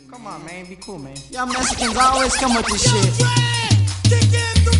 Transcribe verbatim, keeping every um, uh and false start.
Come on, man. Be cool, man. Y'all Mexicans always come with this shit.